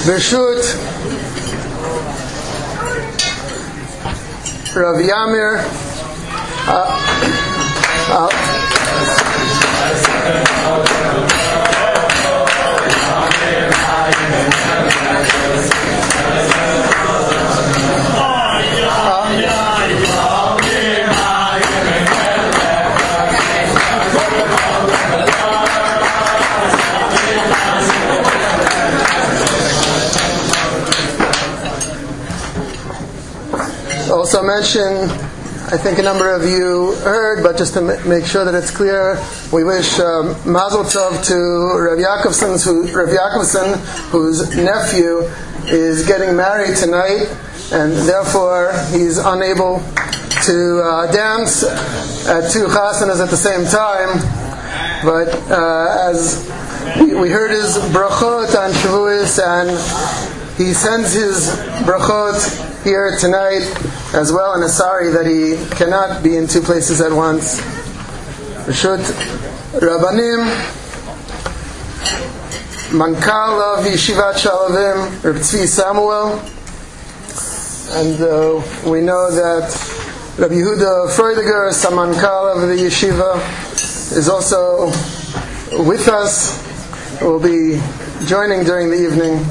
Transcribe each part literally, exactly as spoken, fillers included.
Bershut Rav Yamir uh, uh, also mention, I think a number of you heard, but just to m- make sure that it's clear, we wish um, Mazel Tov to Rav Yaakovson, who, Rav Yaakovson, whose nephew is getting married tonight, and therefore he's unable to uh, dance at two chasanas at the same time. But uh, as we, we heard his brachot on Shavuos, and he sends his brachot here tonight as well, and is sorry that he cannot be in two places at once. Reshut Rabbanim, Mankal of Yeshivat Shalavim, Reb Tzvi Samuel, and uh, we know that Rabbi Yehuda Freudiger, Samankal of the Yeshiva, is also with us, will be joining during the evening.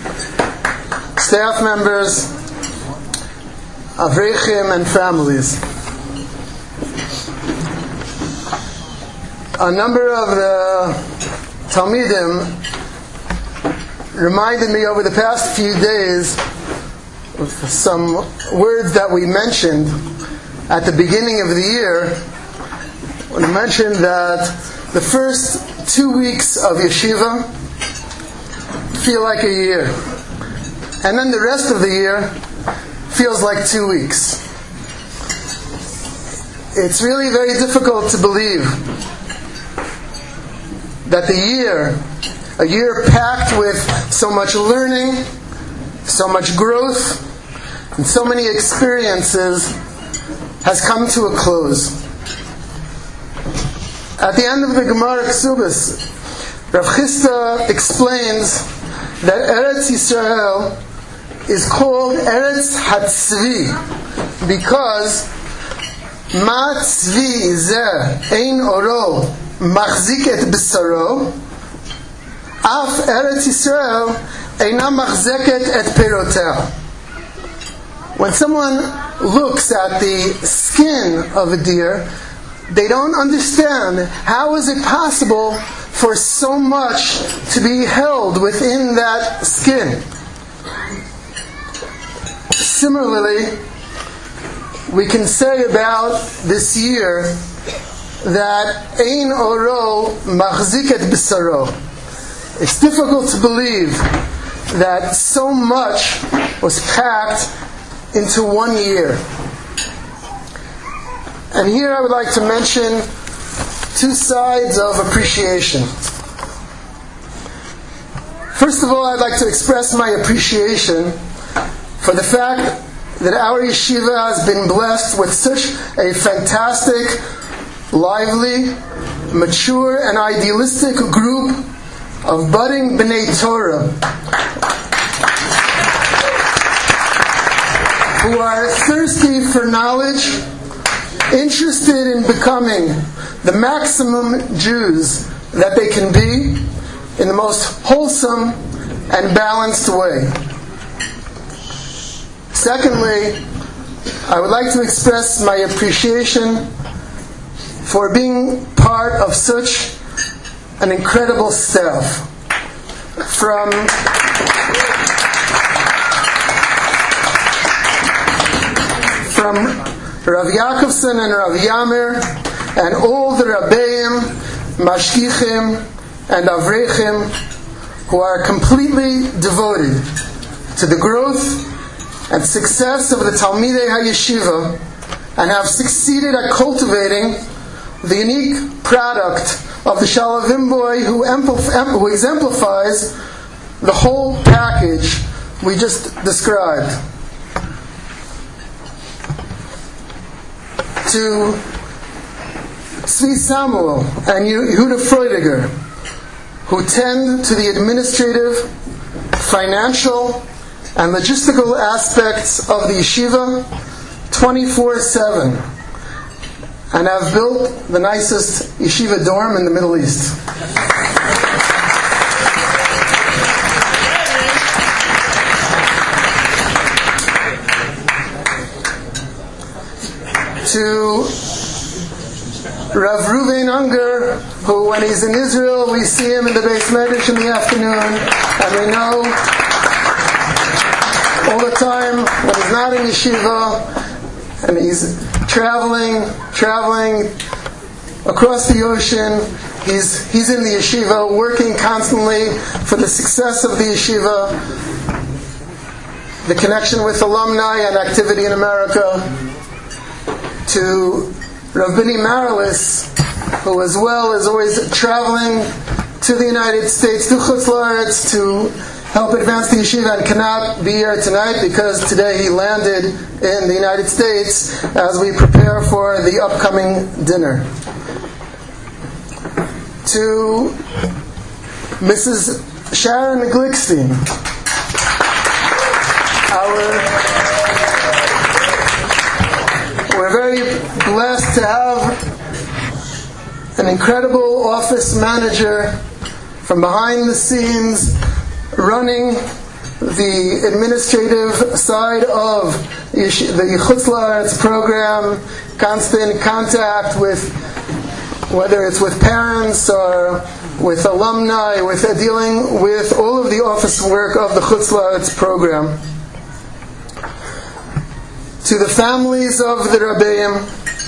Staff members, Avrechim, and families. A number of the Talmidim reminded me over the past few days of some words that we mentioned at the beginning of the year. We mentioned that the first two weeks of yeshiva feel like a year, and then the rest of the year feels like two weeks. It's really very difficult to believe that the year, a year packed with so much learning, so much growth, and so many experiences, has come to a close. At the end of the Gemara Ksubas, Rav Chisda explains that Eretz Yisrael is called Eretz HaTzvi because Ma Tzvi Zeh Ein Oro Machzik Et B'Saro Af Eretz Yisrael Eina Machzeket Et Peroteh. When someone looks at the skin of a deer, they don't understand how is it possible for so much to be held within that skin. Similarly, we can say about this year that Ein Oro Machziket B'Saro. It's difficult to believe that so much was packed into one year. And here I would like to mention two sides of appreciation. First of all, I'd like to express my appreciation for the fact that our yeshiva has been blessed with such a fantastic, lively, mature, and idealistic group of budding B'nai Torah who are thirsty for knowledge, interested in becoming the maximum Jews that they can be in the most wholesome and balanced way. Secondly, I would like to express my appreciation for being part of such an incredible staff. From from Rav Yaakovson and Rav Yamir and all the Rabbeim, Mashgichim, and Avrechim who are completely devoted to the growth and success of the Talmidei HaYeshiva and have succeeded at cultivating the unique product of the Shalavim boy who, empl- who exemplifies the whole package we just described. To Tzvi Samuel and Yehuda Freudiger, who tend to the administrative, financial and logistical aspects of the yeshiva twenty-four seven, and have built the nicest yeshiva dorm in the Middle East. To Rav Ruven Unger, who when he's in Israel, we see him in the Beis Medrash in the afternoon, and we know all the time when he's not in yeshiva, and he's traveling, traveling across the ocean, he's, he's in the yeshiva, working constantly for the success of the yeshiva, the connection with alumni and activity in America. To Rav Bini Marilis, who as well is always traveling to the United States, to Chutz La'aretz, to help advance the yeshiva, and cannot be here tonight because today he landed in the United States as we prepare for the upcoming dinner. To Missus Sharon Glickstein, our We're very blessed to have an incredible office manager from behind the scenes running the administrative side of the Chutz La'aretz program, constant contact with, whether it's with parents or with alumni, with uh, dealing with all of the office work of the Chutz La'aretz program. To the families of the Rabbeim,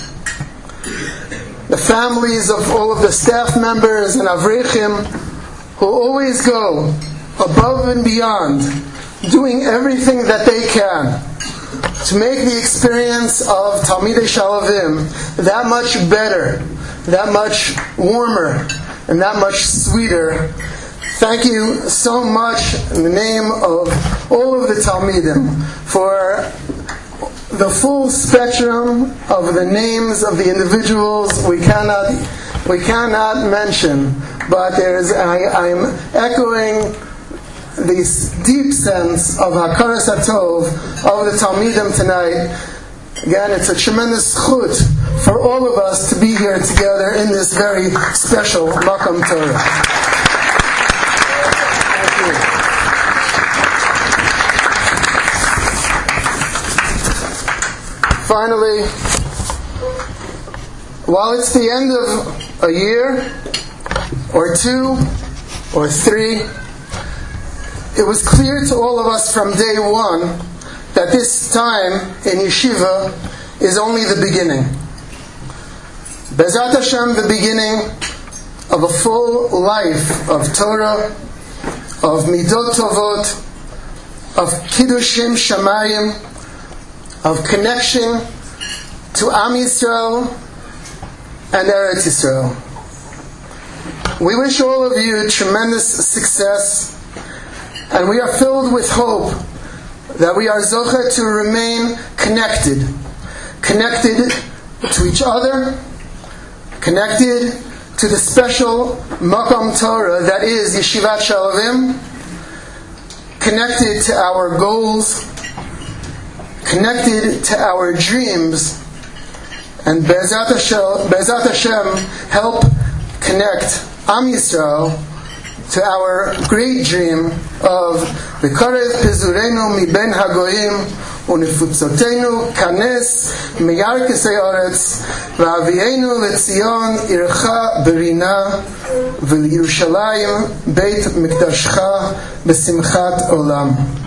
the families of all of the staff members and Avrechim, who always go above and beyond, doing everything that they can to make the experience of Talmidei Shalavim that much better, that much warmer, and that much sweeter. Thank you so much in the name of all of the Talmidim for the full spectrum of the names of the individuals we cannot we cannot mention, but there's I, I'm echoing this deep sense of Hakaras HaTov of the Talmidim tonight. Again, it's a tremendous chut for all of us to be here together in this very special Makam Torah. Finally, while it's the end of a year, or two, or three, it was clear to all of us from day one that this time in yeshiva is only the beginning. Be'ezrat Hashem, the beginning of a full life of Torah, of Midot Tovot, of Kiddushim Shamayim, of connection to Am Yisrael and Eretz Yisrael. We wish all of you tremendous success, and we are filled with hope that we are zocheh to remain connected, connected to each other, connected to the special Makam Torah that is Yeshivat Shalavim, connected to our goals, connected to our dreams, and Be'ezrat Hashem, Be'ezrat Hashem help connect Am Yisrael to our great dream of V'karev Pizurenu miben hagoyim u'nefutzotenu kanes meyarkesei oretz v'avienu leTzion ircha berina v'Yerushalayim beit mikdashcha b'simchat olam.